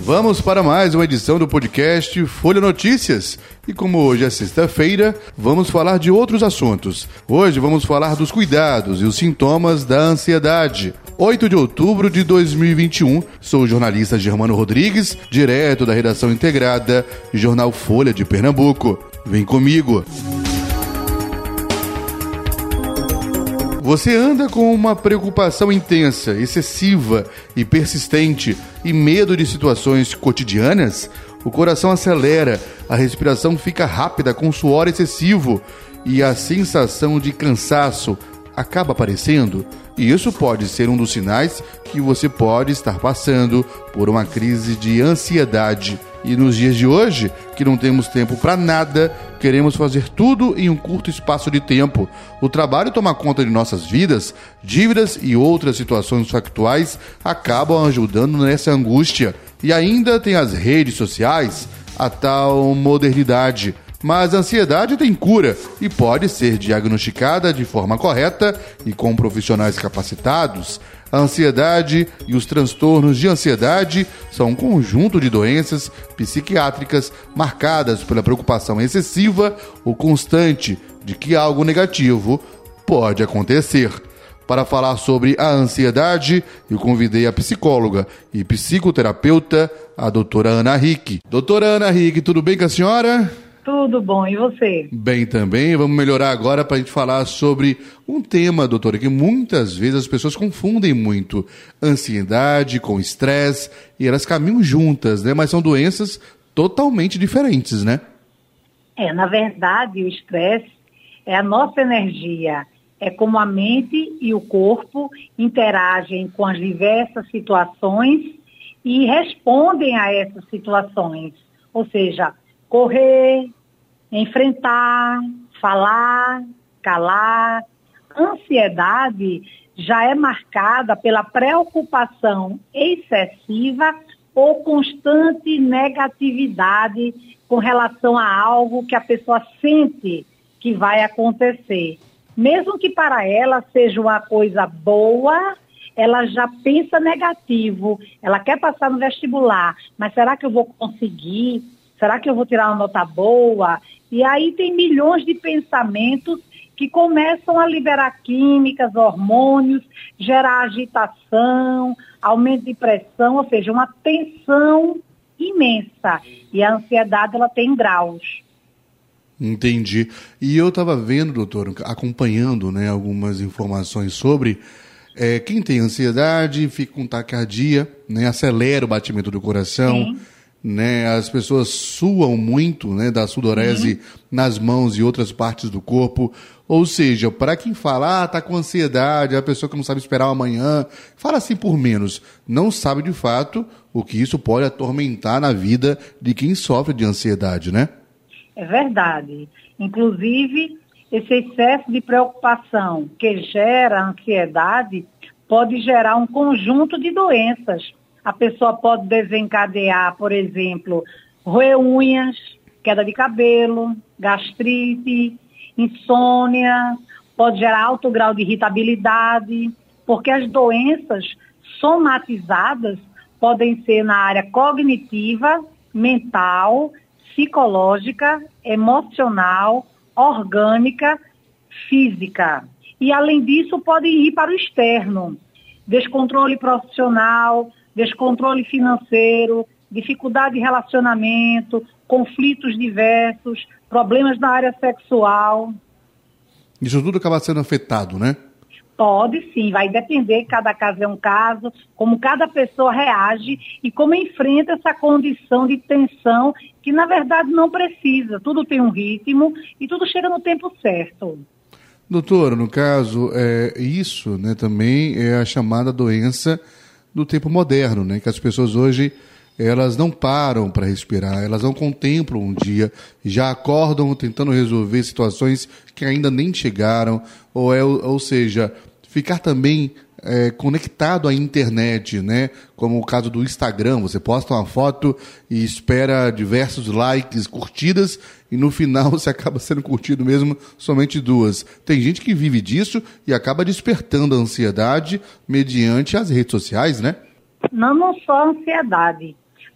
Vamos para mais uma edição do podcast Folha Notícias. E como hoje é sexta-feira, vamos falar de outros assuntos. Hoje vamos falar dos cuidados e os sintomas da ansiedade. 8 de outubro de 2021, sou o jornalista Germano Rodrigues, direto da redação integrada do jornal Folha de Pernambuco. Vem comigo! Você anda com uma preocupação intensa, excessiva e persistente e medo de situações cotidianas? O coração acelera, a respiração fica rápida com suor excessivo e a sensação de cansaço acaba aparecendo? E isso pode ser um dos sinais que você pode estar passando por uma crise de ansiedade. E nos dias de hoje, que não temos tempo para nada, queremos fazer tudo em um curto espaço de tempo. O trabalho toma conta de nossas vidas, dívidas e outras situações factuais acabam ajudando nessa angústia. E ainda tem as redes sociais, a tal modernidade. Mas a ansiedade tem cura e pode ser diagnosticada de forma correta e com profissionais capacitados. A ansiedade e os transtornos de ansiedade são um conjunto de doenças psiquiátricas marcadas pela preocupação excessiva ou constante de que algo negativo pode acontecer. Para falar sobre a ansiedade, eu convidei a psicóloga e psicoterapeuta, a doutora Ana Hick. Doutora Ana Hick, tudo bem com a senhora? Tudo bom, e você? Bem também, vamos melhorar agora para a gente falar sobre um tema, doutora, que muitas vezes as pessoas confundem muito. Ansiedade com estresse, e elas caminham juntas, né? Mas são doenças totalmente diferentes, né? Na verdade, o estresse é a nossa energia, é como a mente e o corpo interagem com as diversas situações e respondem a essas situações, ou seja, correr, enfrentar, falar, calar. Ansiedade já é marcada pela preocupação excessiva ou constante negatividade com relação a algo que a pessoa sente que vai acontecer. Mesmo que para ela seja uma coisa boa, ela já pensa negativo, ela quer passar no vestibular, mas será que eu vou conseguir? Será que eu vou tirar uma nota boa? E aí tem milhões de pensamentos que começam a liberar químicas, hormônios, gerar agitação, aumento de pressão, ou seja, uma tensão imensa. E a ansiedade, ela tem graus. Entendi. E eu estava vendo, doutor, acompanhando, né, algumas informações sobre quem tem ansiedade, fica com taquicardia, né, acelera o batimento do coração. Sim. Né, as pessoas suam muito, né, da sudorese nas mãos e outras partes do corpo. Ou seja, para quem fala, tá com ansiedade, a pessoa que não sabe esperar o amanhã, fala assim por menos, não sabe de fato o que isso pode atormentar na vida de quem sofre de ansiedade, né? É verdade. Inclusive, esse excesso de preocupação que gera ansiedade pode gerar um conjunto de doenças. A pessoa pode desencadear, por exemplo, roer unhas, queda de cabelo, gastrite, insônia, pode gerar alto grau de irritabilidade, porque as doenças somatizadas podem ser na área cognitiva, mental, psicológica, emocional, orgânica, física. E, além disso, podem ir para o externo. Descontrole profissional, descontrole financeiro, dificuldade de relacionamento, conflitos diversos, problemas na área sexual. Isso tudo acaba sendo afetado, né? Pode sim, vai depender, cada caso é um caso, como cada pessoa reage e como enfrenta essa condição de tensão que na verdade não precisa, tudo tem um ritmo e tudo chega no tempo certo. Doutora, no caso, isso, né, também é a chamada doença do tempo moderno, né, que as pessoas hoje elas não param para respirar, elas não contemplam um dia, já acordam tentando resolver situações que ainda nem chegaram, ou seja, ficar também conectado à internet, né? Como o caso do Instagram, você posta uma foto e espera diversos likes, curtidas, e no final você acaba sendo curtido mesmo somente 2. Tem gente que vive disso e acaba despertando a ansiedade mediante as redes sociais, né? Não só a ansiedade,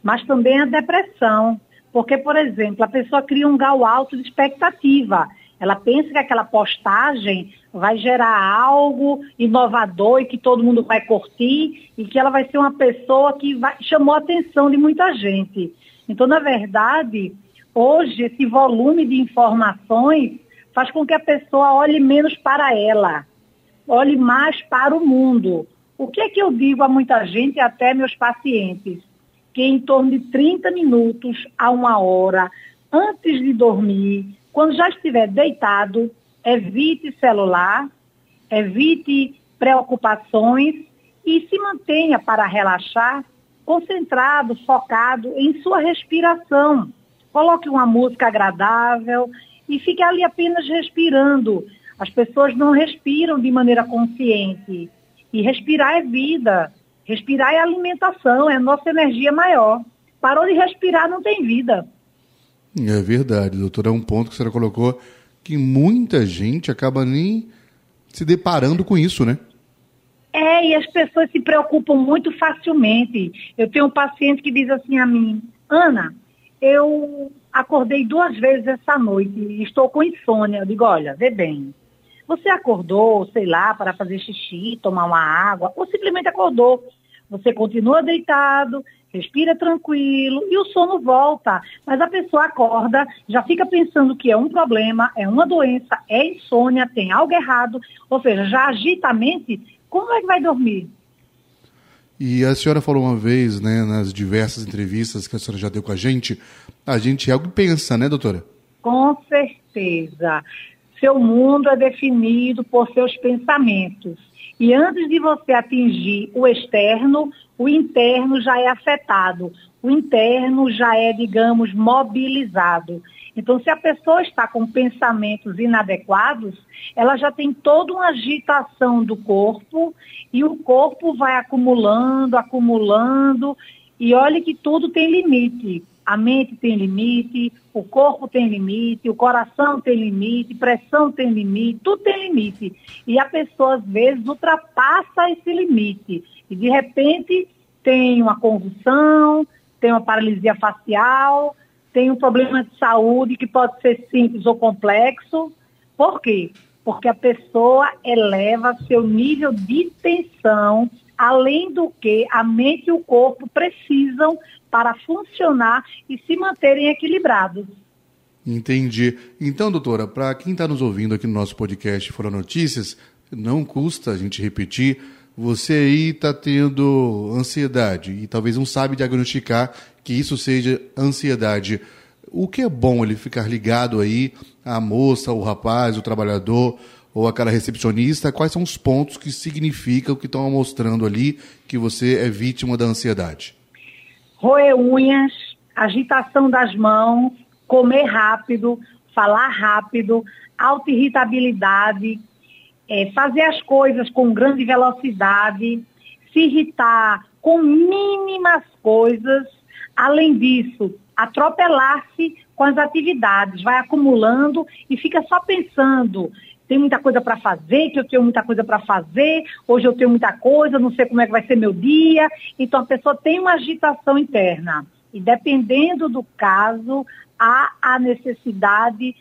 mas também a depressão. Porque, por exemplo, a pessoa cria um grau alto de expectativa. Ela pensa que aquela postagem vai gerar algo inovador e que todo mundo vai curtir e que ela vai ser uma pessoa que chamou a atenção de muita gente. Então, na verdade, hoje esse volume de informações faz com que a pessoa olhe menos para ela, olhe mais para o mundo. O que é que eu digo a muita gente e até meus pacientes? Que em torno de 30 minutos a 1 hora, antes de dormir, quando já estiver deitado, evite celular, evite preocupações e se mantenha para relaxar, concentrado, focado em sua respiração. Coloque uma música agradável e fique ali apenas respirando. As pessoas não respiram de maneira consciente. E respirar é vida. Respirar é alimentação, é a nossa energia maior. Parou de respirar, não tem vida. É verdade, doutora. É um ponto que a senhora colocou que muita gente acaba nem se deparando com isso, né? E as pessoas se preocupam muito facilmente. Eu tenho um paciente que diz assim a mim: Ana, eu acordei 2 vezes essa noite e estou com insônia. Eu digo: olha, vê bem, você acordou, sei lá, para fazer xixi, tomar uma água, ou simplesmente acordou. Você continua deitado, respira tranquilo e o sono volta. Mas a pessoa acorda, já fica pensando que é um problema, é uma doença, é insônia, tem algo errado, ou seja, já agita a mente. Como é que vai dormir? E a senhora falou uma vez, né, nas diversas entrevistas que a senhora já deu com a gente é algo que pensa, né, doutora? Com certeza. Seu mundo é definido por seus pensamentos. E antes de você atingir o externo, o interno já é afetado. O interno já é, digamos, mobilizado. Então, se a pessoa está com pensamentos inadequados, ela já tem toda uma agitação do corpo e o corpo vai acumulando, e olhe que tudo tem limite. A mente tem limite, o corpo tem limite, o coração tem limite, pressão tem limite, tudo tem limite. E a pessoa, às vezes, ultrapassa esse limite. E, de repente, tem uma convulsão, tem uma paralisia facial, tem um problema de saúde que pode ser simples ou complexo. Por quê? Porque a pessoa eleva seu nível de tensão, além do que a mente e o corpo precisam para funcionar e se manterem equilibrados. Entendi. Então, doutora, para quem está nos ouvindo aqui no nosso podcast Fora Notícias, não custa a gente repetir, você aí está tendo ansiedade e talvez não sabe diagnosticar que isso seja ansiedade. O que é bom ele ficar ligado aí à moça, o rapaz, o trabalhador ou aquela recepcionista? Quais são os pontos que significam, que estão mostrando ali que você é vítima da ansiedade? Roer unhas, agitação das mãos, comer rápido, falar rápido, autoirritabilidade, fazer as coisas com grande velocidade, se irritar com mínimas coisas. Além disso, atropelar-se com as atividades, vai acumulando e fica só pensando: tem muita coisa para fazer, que eu tenho muita coisa para fazer, hoje eu tenho muita coisa, não sei como é que vai ser meu dia. Então a pessoa tem uma agitação interna. E dependendo do caso, há a necessidade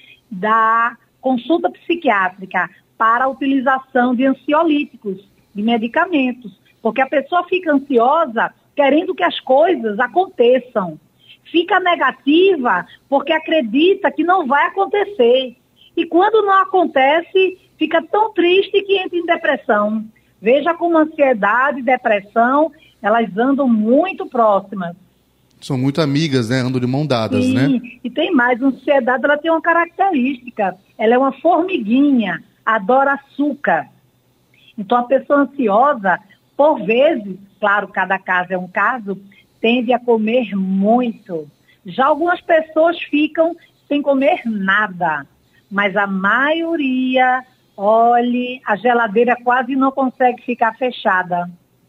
da consulta psiquiátrica para a utilização de ansiolíticos, de medicamentos. Porque a pessoa fica ansiosa querendo que as coisas aconteçam. Fica negativa porque acredita que não vai acontecer. E quando não acontece, fica tão triste que entra em depressão. Veja como ansiedade e depressão, elas andam muito próximas. São muito amigas, né? Andam de mão dadas, Sim, né? E tem mais, a ansiedade ela tem uma característica. Ela é uma formiguinha, adora açúcar. Então a pessoa ansiosa, por vezes, claro, cada caso é um caso, tende a comer muito. Já algumas pessoas ficam sem comer nada. Mas a maioria, olhe, a geladeira quase não consegue ficar fechada.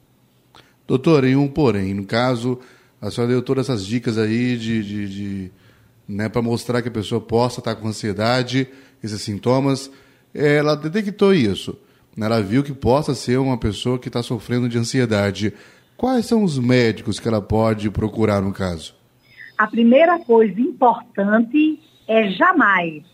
Doutora, em um porém, no caso, a senhora deu todas essas dicas aí né, para mostrar que a pessoa possa estar com ansiedade, esses sintomas. Ela detectou isso, né? Ela viu que possa ser uma pessoa que está sofrendo de ansiedade. Quais são os médicos que ela pode procurar no caso? A primeira coisa importante é jamais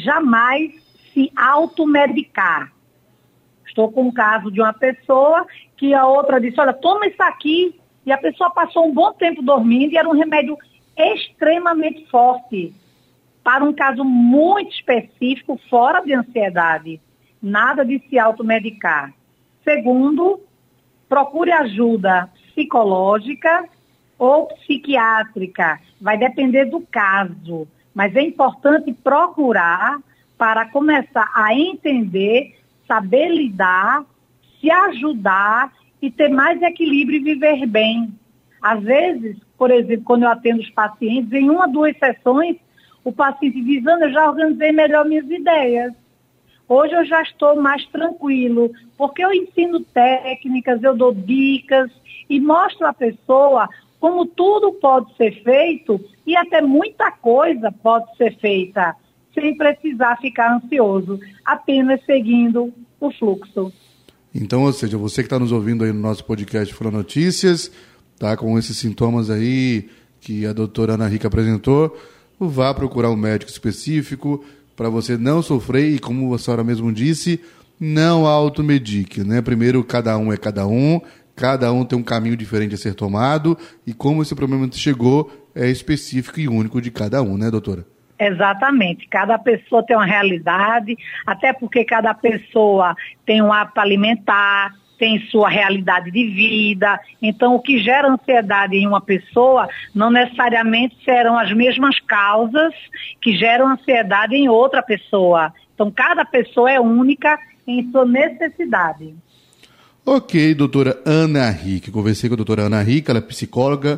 se automedicar. Estou com um caso de uma pessoa que a outra disse, olha, toma isso aqui, e a pessoa passou um bom tempo dormindo e era um remédio extremamente forte para um caso muito específico, fora de ansiedade. Nada de se automedicar. Segundo, procure ajuda psicológica ou psiquiátrica. Vai depender do caso, mas é importante procurar para começar a entender, saber lidar, se ajudar e ter mais equilíbrio e viver bem. Às vezes, por exemplo, quando eu atendo os pacientes, em 1 ou 2 sessões, o paciente diz, Ana, eu já organizei melhor minhas ideias. Hoje eu já estou mais tranquilo, porque eu ensino técnicas, eu dou dicas e mostro à pessoa como tudo pode ser feito e até muita coisa pode ser feita sem precisar ficar ansioso, apenas seguindo o fluxo. Então, ou seja, você que está nos ouvindo aí no nosso podcast Folha Notícias, tá com esses sintomas aí que a doutora Ana Rica apresentou, vá procurar um médico específico para você não sofrer e, como a senhora mesmo disse, não automedique, né? Primeiro, cada um tem um caminho diferente a ser tomado e como esse problema chegou é específico e único de cada um, né, doutora? Exatamente, cada pessoa tem uma realidade, até porque cada pessoa tem um hábito alimentar, tem sua realidade de vida, então o que gera ansiedade em uma pessoa não necessariamente serão as mesmas causas que geram ansiedade em outra pessoa. Então cada pessoa é única em sua necessidade. Ok, doutora Ana Rica, conversei com a doutora Ana Rica, ela é psicóloga,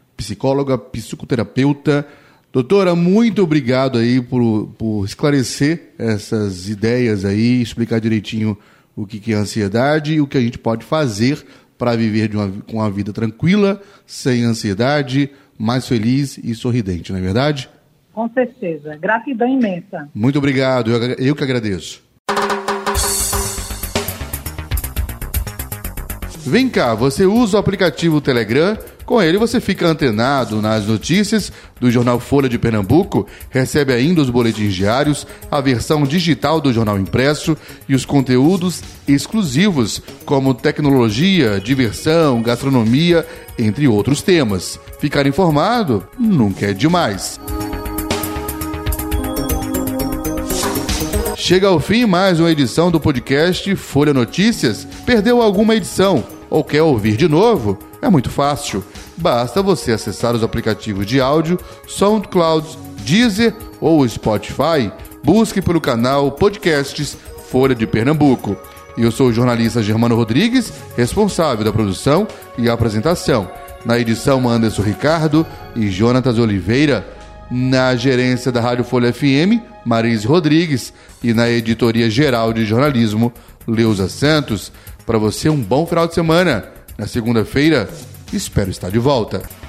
psicoterapeuta. Doutora, muito obrigado aí por esclarecer essas ideias aí, explicar direitinho o que é ansiedade e o que a gente pode fazer para viver com uma vida tranquila, sem ansiedade, mais feliz e sorridente, não é verdade? Com certeza. Gratidão imensa. Muito obrigado. Eu que agradeço. Vem cá, você usa o aplicativo Telegram? Com ele você fica antenado nas notícias do jornal Folha de Pernambuco, recebe ainda os boletins diários, a versão digital do jornal impresso e os conteúdos exclusivos, como tecnologia, diversão, gastronomia, entre outros temas. Ficar informado nunca é demais. Chega ao fim mais uma edição do podcast Folha Notícias. Perdeu alguma edição ou quer ouvir de novo? É muito fácil. Basta você acessar os aplicativos de áudio SoundCloud, Deezer ou Spotify. Busque pelo canal Podcasts Folha de Pernambuco. Eu sou o jornalista Germano Rodrigues, responsável da produção e apresentação. Na edição, Anderson Ricardo e Jonatas Oliveira. Na gerência da Rádio Folha FM, Marise Rodrigues. E na editoria geral de jornalismo, Leusa Santos. Para você, um bom final de semana. Na segunda-feira, espero estar de volta.